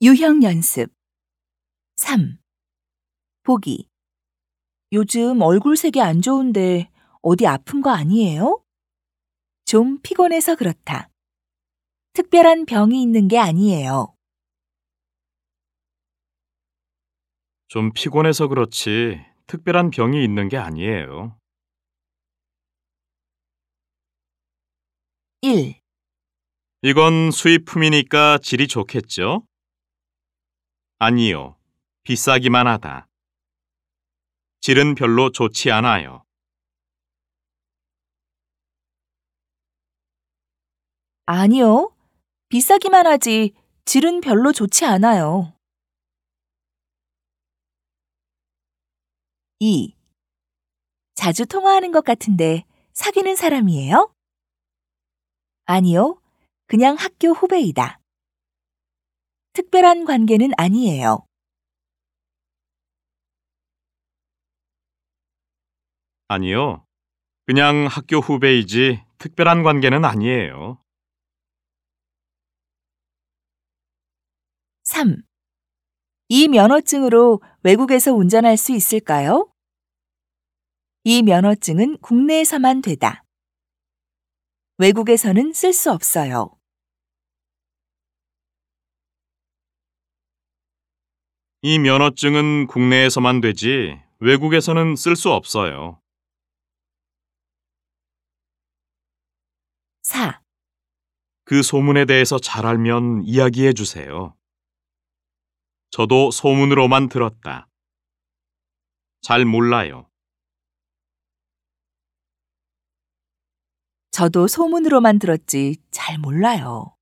유형 연습 3. 보기. 요즘 얼굴색이 안 좋은데 어디 아픈 거 아니에요? 좀 피곤해서 그렇다. 특별한 병이 있는 게 아니에요. 좀 피곤해서 그렇지 특별한 병이 있는 게 아니에요. 1. 이건 수입품이니까 질이 좋겠죠? 아니요. 비싸기만 하다. 질은 별로 좋지 않아요. 아니요. 비싸기만 하지 질은 별로 좋지 않아요. 2. 자주 통화하는 것 같은데 사귀는 사람이에요? 아니요. 그냥 학교 후배이다. 특별한 관계는 아니에요. 아니요. 그냥 학교 후배이지 특별한 관계는 아니에요. 3. 이 면허증으로 외국에서 운전할 수 있을까요? 이 면허증은 국내에서만 되다. 외국에서는 쓸 수 없어요. 이 면허증은 국내에서만 되지 외국에서는 쓸 수 없어요. 4. 그 소문에 대해서 잘 알면 이야기해 주세요. 저도 소문으로만 들었다. 잘 몰라요. 저도 소문으로만 들었지 잘 몰라요.